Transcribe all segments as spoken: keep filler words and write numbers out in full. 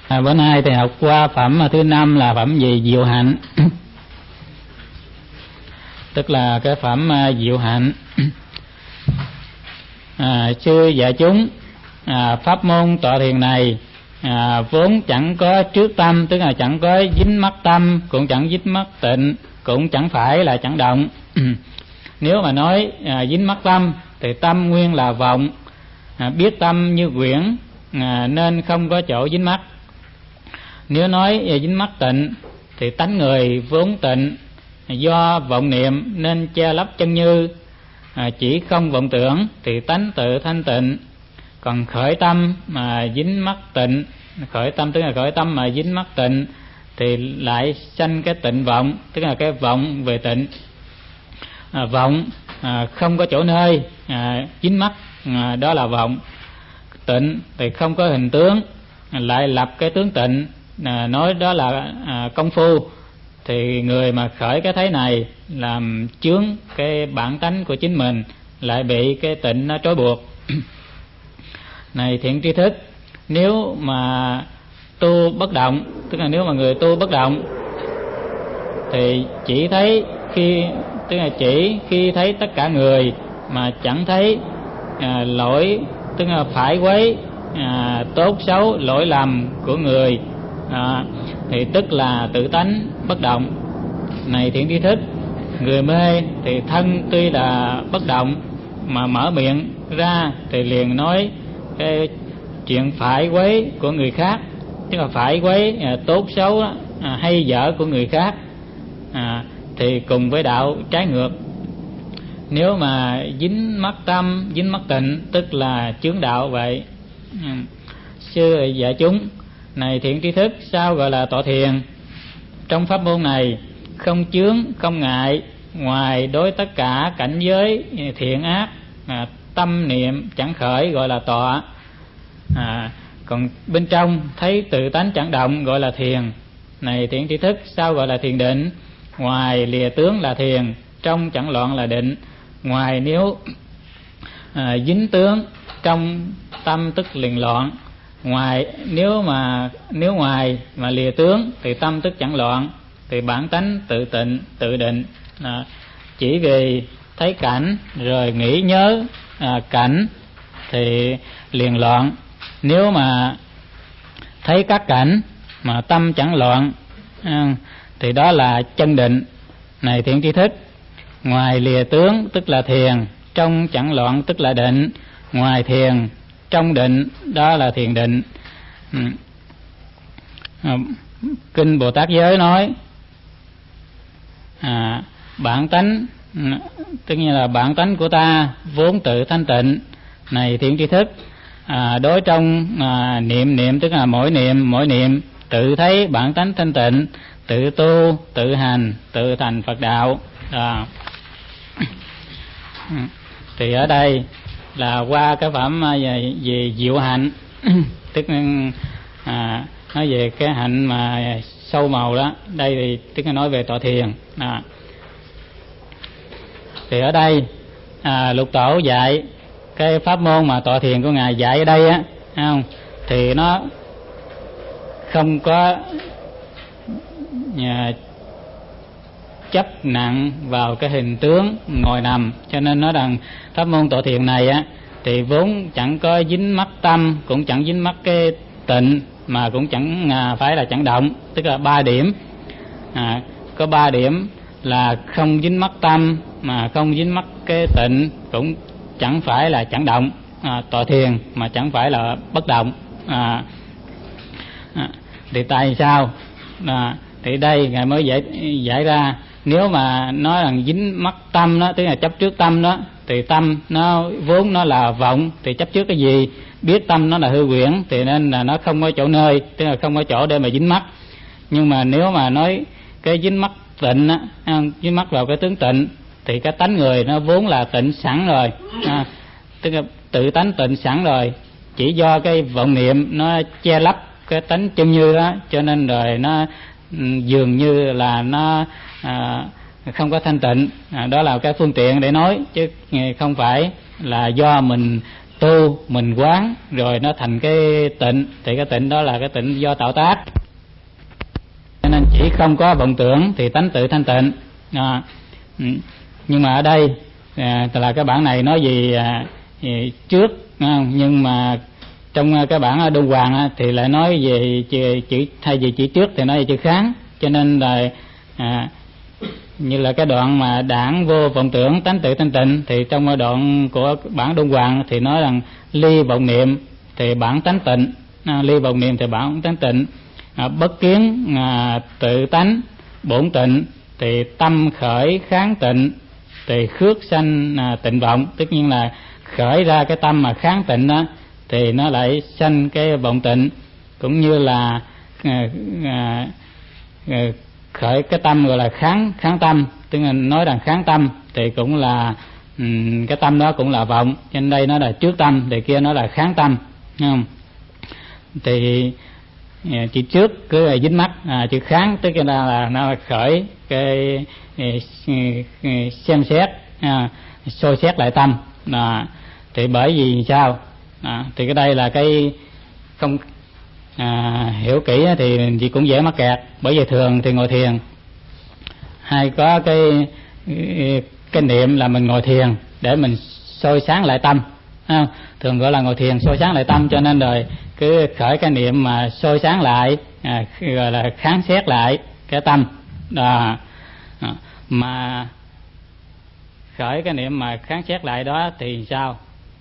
À, bữa nay thì học qua phẩm thứ năm là phẩm về diệu hạnh. Tức là cái phẩm uh, diệu hạnh. À, sư dạy chúng à, pháp môn tọa thiền này à, vốn chẳng có trước tâm, tức là chẳng có dính mắc tâm, cũng chẳng dính mắc tịnh, cũng chẳng phải là chẳng động. Nếu mà nói à, dính mắc tâm thì tâm nguyên là vọng, à, biết tâm như quyển, à, nên không có chỗ dính mắc. Nếu nói về dính mắc tịnh thì tánh người vốn tịnh, do vọng niệm nên che lấp chân như, à, chỉ không vọng tưởng thì tánh tự thanh tịnh. Còn khởi tâm mà dính mắc tịnh, khởi tâm tức là khởi tâm mà dính mắc tịnh thì lại sanh cái tịnh vọng, tức là cái vọng về tịnh. À, vọng à, không có chỗ nơi à, dính mắc, à, đó là vọng. Tịnh thì không có hình tướng, lại lập cái tướng tịnh, à, nói đó là à, công phu. Thì người mà khởi cái thấy này làm chướng cái bản tánh của chính mình, lại bị cái tịnh nó trói buộc. Này thiện tri thức, nếu mà tu bất động, tức là nếu mà người tu bất động thì chỉ thấy khi, tức là chỉ khi thấy tất cả người mà chẳng thấy à, lỗi, tức là phải quấy, à, tốt xấu, lỗi lầm của người, à, thì tức là tự tánh bất động. Này thiện tri thức, người mê thì thân tuy là bất động mà mở miệng ra thì liền nói cái chuyện phải quấy của người khác, tức là phải quấy à, tốt xấu à, hay dở của người khác, à, thì cùng với đạo trái ngược. Nếu mà dính mắc tâm, dính mắc tịnh tức là chướng đạo vậy. Ừ. Sư dạy chúng, này thiện tri thức, sao gọi là tọa thiền? Trong pháp môn này không chướng, không ngại, ngoài đối tất cả cảnh giới thiện ác, à, tâm niệm chẳng khởi gọi là tọa. À, còn bên trong thấy tự tánh chẳng động gọi là thiền. Này thiện tri thức, sao gọi là thiền định? Ngoài lìa tướng là thiền, trong chẳng loạn là định. Ngoài nếu à, dính tướng, trong tâm tức liền loạn. Ngoài nếu mà nếu ngoài mà lìa tướng thì tâm tức chẳng loạn, thì bản tánh tự tịnh tự định. À, chỉ vì thấy cảnh rồi nghĩ nhớ à, cảnh thì liền loạn. Nếu mà thấy các cảnh mà tâm chẳng loạn à, thì đó là chân định. Này thiện tri thức, ngoài lìa tướng tức là thiền, trong chẳng loạn tức là định. Ngoài thiền, trong định, đó là thiền định. Ừ. À, Kinh Bồ Tát Giới nói à, bản tánh, tức như là bản tánh của ta vốn tự thanh tịnh. Này thiện tri thức, à, đối trong à, niệm niệm tức là mỗi niệm mỗi niệm tự thấy bản tánh thanh tịnh, tự tu tự hành tự thành Phật đạo. À. Thì ở đây là qua cái phẩm về, về diệu hạnh, tức à, nói về cái hạnh mà sâu màu đó. Đây thì tức là nói về tọa thiền. À. Thì ở đây à, Lục Tổ dạy cái pháp môn mà tọa thiền của ngài dạy ở đây á, không? Thì nó không có à, chấp nặng vào cái hình tướng ngồi nằm, cho nên nói rằng pháp môn tọa thiền này á thì vốn chẳng có dính mắc tâm, cũng chẳng dính mắc cái tịnh, mà cũng chẳng à, phải là chẳng động, tức là ba điểm. À, có ba điểm là không dính mắc tâm, mà không dính mắc cái tịnh, cũng chẳng phải là chẳng động. À, tọa thiền mà chẳng phải là bất động. À, à, thì tại sao? À, thì đây ngài mới giải giải ra. Nếu mà nói rằng dính mắc tâm đó, tức là chấp trước tâm đó, thì tâm nó vốn nó là vọng, thì chấp trước cái gì? Biết tâm nó là hư quyển, thì nên là nó không có chỗ nơi, tức là không có chỗ để mà dính mắc. Nhưng mà nếu mà nói cái dính mắc tịnh á, dính mắc vào cái tướng tịnh, thì cái tánh người nó vốn là tịnh sẵn rồi, à, tức là tự tánh tịnh sẵn rồi, chỉ do cái vọng niệm nó che lấp cái tánh chân như đó, cho nên rồi nó dường như là nó à, không có thanh tịnh. À, đó là cái phương tiện để nói, chứ không phải là do mình tu, mình quán rồi nó thành cái tịnh, thì cái tịnh đó là cái tịnh do tạo tác. Cho nên chỉ không có vọng tưởng thì tánh tự thanh tịnh. À, nhưng mà ở đây à, là cái bản này nói gì, à, gì trước, à, nhưng mà trong cái bản Đông Hoàng thì lại nói về chữ, chữ thay vì chữ trước thì nói về chữ kháng. Cho nên là à, như là cái đoạn mà đảng vô vọng tưởng tánh tự thanh tịnh, thì trong đoạn của bản Đông Hoàng thì nói rằng ly vọng niệm thì bản tánh tịnh, à, ly vọng niệm thì bản tánh tịnh, à, bất kiến à, tự tánh bổn tịnh thì tâm khởi kháng tịnh thì khước sanh à, tịnh vọng. Tất nhiên là khởi ra cái tâm mà kháng tịnh đó thì nó lại sanh cái vọng tịnh, cũng như là à, à, à, khởi cái tâm gọi là kháng kháng tâm, tức là nói rằng kháng tâm thì cũng là um, cái tâm đó cũng là vọng. Trên đây nó là trước tâm, thì kia nó là kháng tâm, thấy không? Thì à, chữ trước cứ là dính mắt, à, chữ kháng tức là, là nó khởi cái xem xét, à, soi xét lại tâm. À, thì bởi vì sao? À, thì cái đây là cái không à, hiểu kỹ thì chị cũng dễ mắc kẹt. Bởi vì thường thì ngồi thiền hay có cái cái niệm là mình ngồi thiền để mình soi sáng lại tâm, không? Thường gọi là ngồi thiền soi sáng lại tâm, cho nên rồi cứ khởi cái niệm mà soi sáng lại, à, gọi là kháng xét lại cái tâm đó. À, mà khởi cái niệm mà kháng xét lại đó thì sao?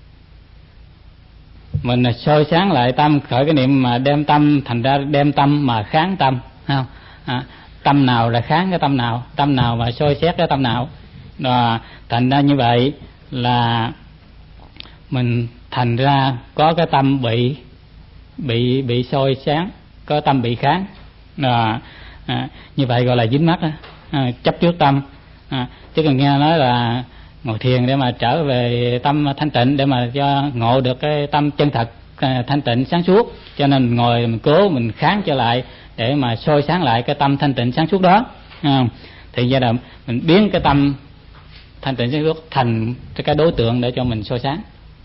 Mình soi sáng lại tâm, khởi cái niệm mà đem tâm, thành ra đem tâm mà kháng tâm, không? À, tâm nào là kháng cái tâm nào, tâm nào mà soi xét cái tâm nào đó. Thành ra như vậy là mình thành ra có cái tâm bị bị bị soi sáng, có tâm bị kháng đó. À, như vậy gọi là dính mắc, à, chấp trước tâm. À, chứ còn nghe nói là ngồi thiền để mà trở về tâm thanh tịnh, để mà cho ngộ được cái tâm chân thật thanh tịnh sáng suốt, cho nên ngồi mình cố mình kháng trở lại để mà soi sáng lại cái tâm thanh tịnh sáng suốt đó. À, thì giai đoạn mình biến cái tâm thanh tịnh sáng suốt thành cái đối tượng để cho mình soi sáng,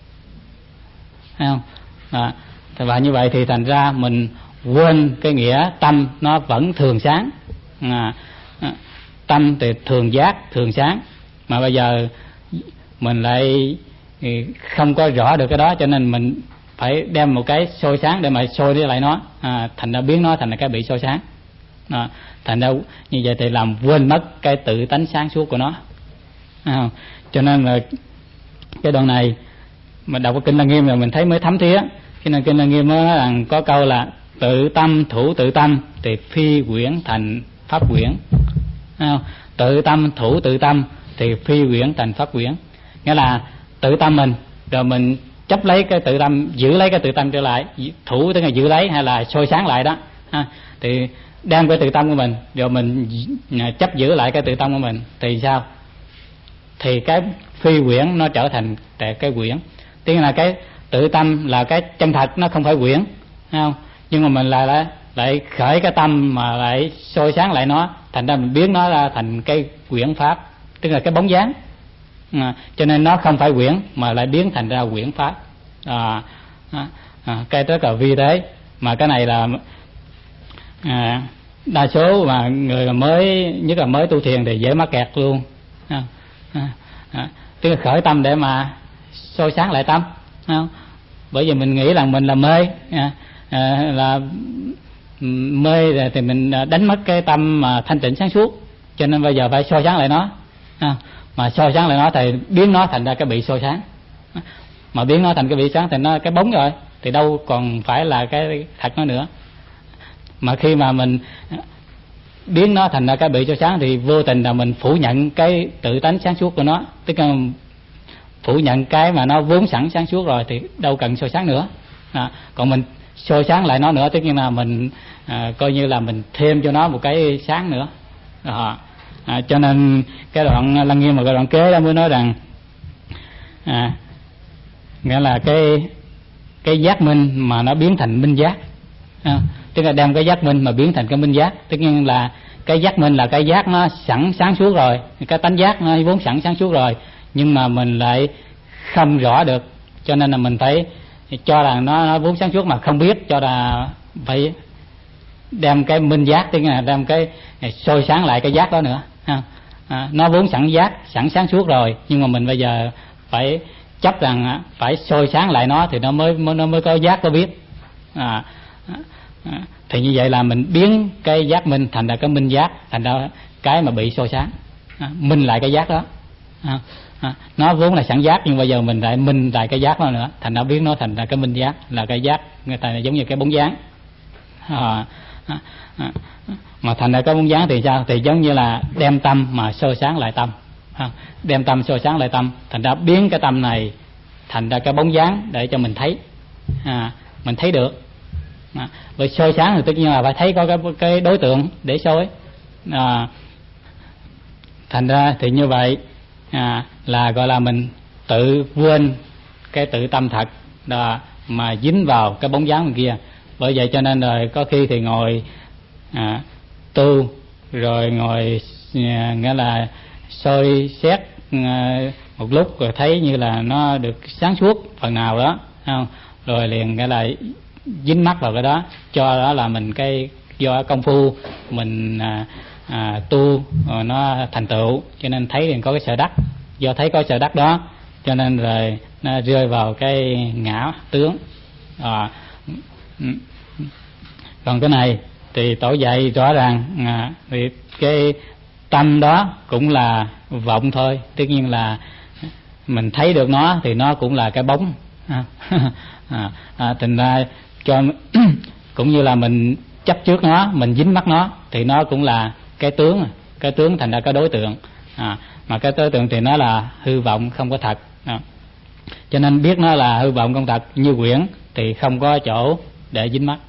thấy không? À, và như vậy thì thành ra mình quên cái nghĩa tâm nó vẫn thường sáng. À, tâm thì thường giác thường sáng, mà bây giờ mình lại không có rõ được cái đó, cho nên mình phải đem một cái soi sáng để mà soi đi lại nó, à, thành ra biến nó thành là cái bị soi sáng. À, thành ra như vậy thì làm quên mất cái tự tánh sáng suốt của nó. À, cho nên là cái đoạn này mà đọc cái kinh Lăng Nghiêm rồi mình thấy mới thấm thía. Cho nên kinh Lăng Nghiêm nói rằng có câu là tự tâm thủ tự tâm thì phi quyển thành pháp quyển. À, tự tâm thủ tự tâm thì phi quyển thành pháp quyển, nghĩa là tự tâm mình rồi mình chấp lấy cái tự tâm, giữ lấy cái tự tâm trở lại, thủ tức là giữ lấy hay là soi sáng lại đó. À, thì đem cái tự tâm của mình rồi mình chấp giữ lại cái tự tâm của mình thì sao? Thì cái phi quyển nó trở thành cái quyển. Tức là cái tự tâm là cái chân thật, nó không phải quyển, không? Nhưng mà mình lại lại lại khởi cái tâm mà lại soi sáng lại nó, thành ra mình biến nó ra thành cái quyển pháp, tức là cái bóng dáng. À, cho nên nó không phải quyển mà lại biến thành ra quyển pháp. À, à, à, cái rất là vi tế, mà cái này là à, đa số mà người mà mới, nhất là mới tu thiền thì dễ mắc kẹt luôn. À, à, à, tức là khởi tâm để mà soi sáng lại tâm, không? Bởi vì mình nghĩ là mình là mê, à, à, là mê rồi thì mình đánh mất cái tâm mà thanh tịnh sáng suốt, cho nên bây giờ phải soi sáng lại nó. À, mà soi sáng lại nó thì biến nó thành ra cái bị soi sáng, mà biến nó thành cái bị sáng thì nó cái bóng rồi, thì đâu còn phải là cái thật nó nữa. Mà khi mà mình biến nó thành ra cái bị soi sáng thì vô tình là mình phủ nhận cái tự tánh sáng suốt của nó, tức là phủ nhận cái mà nó vốn sẵn sáng suốt rồi thì đâu cần soi sáng nữa. À, còn mình soi sáng lại nó nữa, tức là mình à, coi như là mình thêm cho nó một cái sáng nữa. À, à, cho nên cái đoạn Lăng Nghiêm mà cái đoạn kế đó mới nói rằng à, nghĩa là cái cái giác minh mà nó biến thành minh giác. À, tức là đem cái giác minh mà biến thành cái minh giác, tất nhiên là cái giác minh là cái giác nó sẵn sáng suốt rồi, cái tánh giác nó vốn sẵn sáng suốt rồi, nhưng mà mình lại không rõ được cho nên là mình phải cho rằng nó, nó vốn sáng suốt mà không biết, cho là phải đem cái minh giác, tức là đem cái soi sáng lại cái giác đó nữa. À, nó vốn sẵn giác, sẵn sáng suốt rồi, nhưng mà mình bây giờ phải chấp rằng phải soi sáng lại nó thì nó mới nó mới có giác, có biết. À, à, thì như vậy là mình biến cái giác minh thành ra cái minh giác, thành ra cái mà bị soi sáng, à, minh lại cái giác đó. À, à, nó vốn là sẵn giác, nhưng bây giờ mình lại minh lại cái giác đó nữa, thành ra biến nó thành ra cái minh giác, là cái giác người ta giống như cái bóng dáng. À, à, à, mà thành ra cái bóng dáng thì sao? Thì giống như là đem tâm mà soi sáng lại tâm, à, đem tâm soi sáng lại tâm, thành ra biến cái tâm này thành ra cái bóng dáng để cho mình thấy, à, mình thấy được. À, với soi sáng thì tất nhiên là phải thấy có cái, cái đối tượng để soi. À, thành ra thì như vậy, à, là gọi là mình tự quên cái tự tâm thật đó, mà dính vào cái bóng dáng kia. Bởi vậy cho nên rồi có khi thì ngồi à, tu rồi ngồi à, nghĩa là soi xét à, một lúc rồi thấy như là nó được sáng suốt phần nào đó, không? Rồi liền nghĩa là dính mắc vào cái đó, cho đó là mình cái do công phu mình à, à, tu rồi nó thành tựu, cho nên thấy liền có cái sở đắc. Do thấy có sở đắc đó cho nên rồi nó rơi vào cái ngã tướng. À, còn cái này thì tổ dạy rõ ràng, à, thì cái tâm đó cũng là vọng thôi, tất nhiên là mình thấy được nó thì nó cũng là cái bóng. À, à, à, thành ra cho cũng như là mình chấp trước nó, mình dính mắc nó thì nó cũng là cái tướng, cái tướng thành ra cái đối tượng. À, mà cái đối tượng thì nó là hư vọng, không có thật. À, cho nên biết nó là hư vọng không thật như quyển thì không có chỗ để dính mắc.